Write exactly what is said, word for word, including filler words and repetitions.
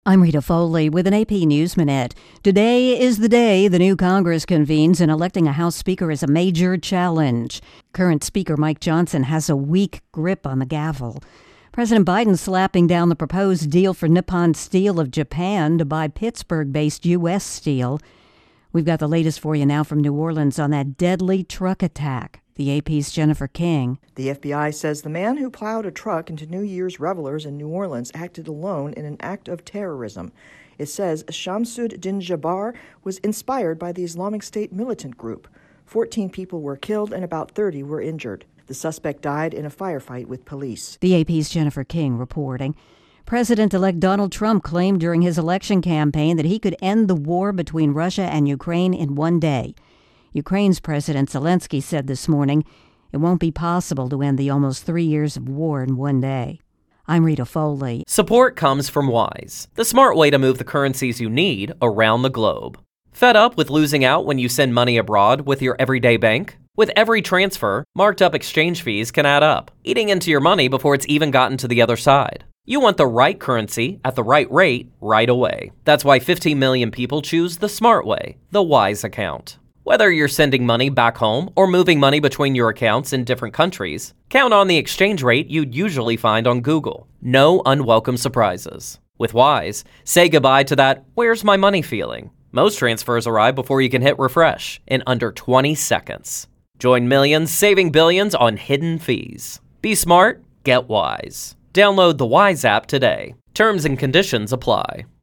I'm Rita Foley with an A P News Minute. Today is the day the new Congress convenes, and electing a House Speaker is a major challenge. Current Speaker Mike Johnson has a weak grip on the gavel. President Biden slapping down the proposed deal for Nippon Steel of Japan to buy Pittsburgh-based U S steel. We've got the latest for you now from New Orleans on that deadly truck attack. The A P's Jennifer King. The F B I says the man who plowed a truck into New Year's revelers in New Orleans acted alone in an act of terrorism. It says Shamsud Din Jabbar was inspired by the Islamic State militant group. Fourteen people were killed and about thirty were injured. The suspect died in a firefight with police. The A P's Jennifer King reporting. President-elect Donald Trump claimed during his election campaign that he could end the war between Russia and Ukraine in one day. Ukraine's President Zelensky said this morning it won't be possible to end the almost three years of war in one day. I'm Rita Foley. Support comes from Wise, the smart way to move the currencies you need around the globe. Fed up with losing out when you send money abroad with your everyday bank? With every transfer, marked up exchange fees can add up, eating into your money before it's even gotten to the other side. You want the right currency at the right rate right away. That's why fifteen million people choose the smart way, the Wise account. Whether you're sending money back home or moving money between your accounts in different countries, count on the exchange rate you'd usually find on Google. No unwelcome surprises. With Wise, say goodbye to that "where's my money" feeling. Most transfers arrive before you can hit refresh in under twenty seconds. Join millions saving billions on hidden fees. Be smart, get Wise. Download the Wise app today. Terms and conditions apply.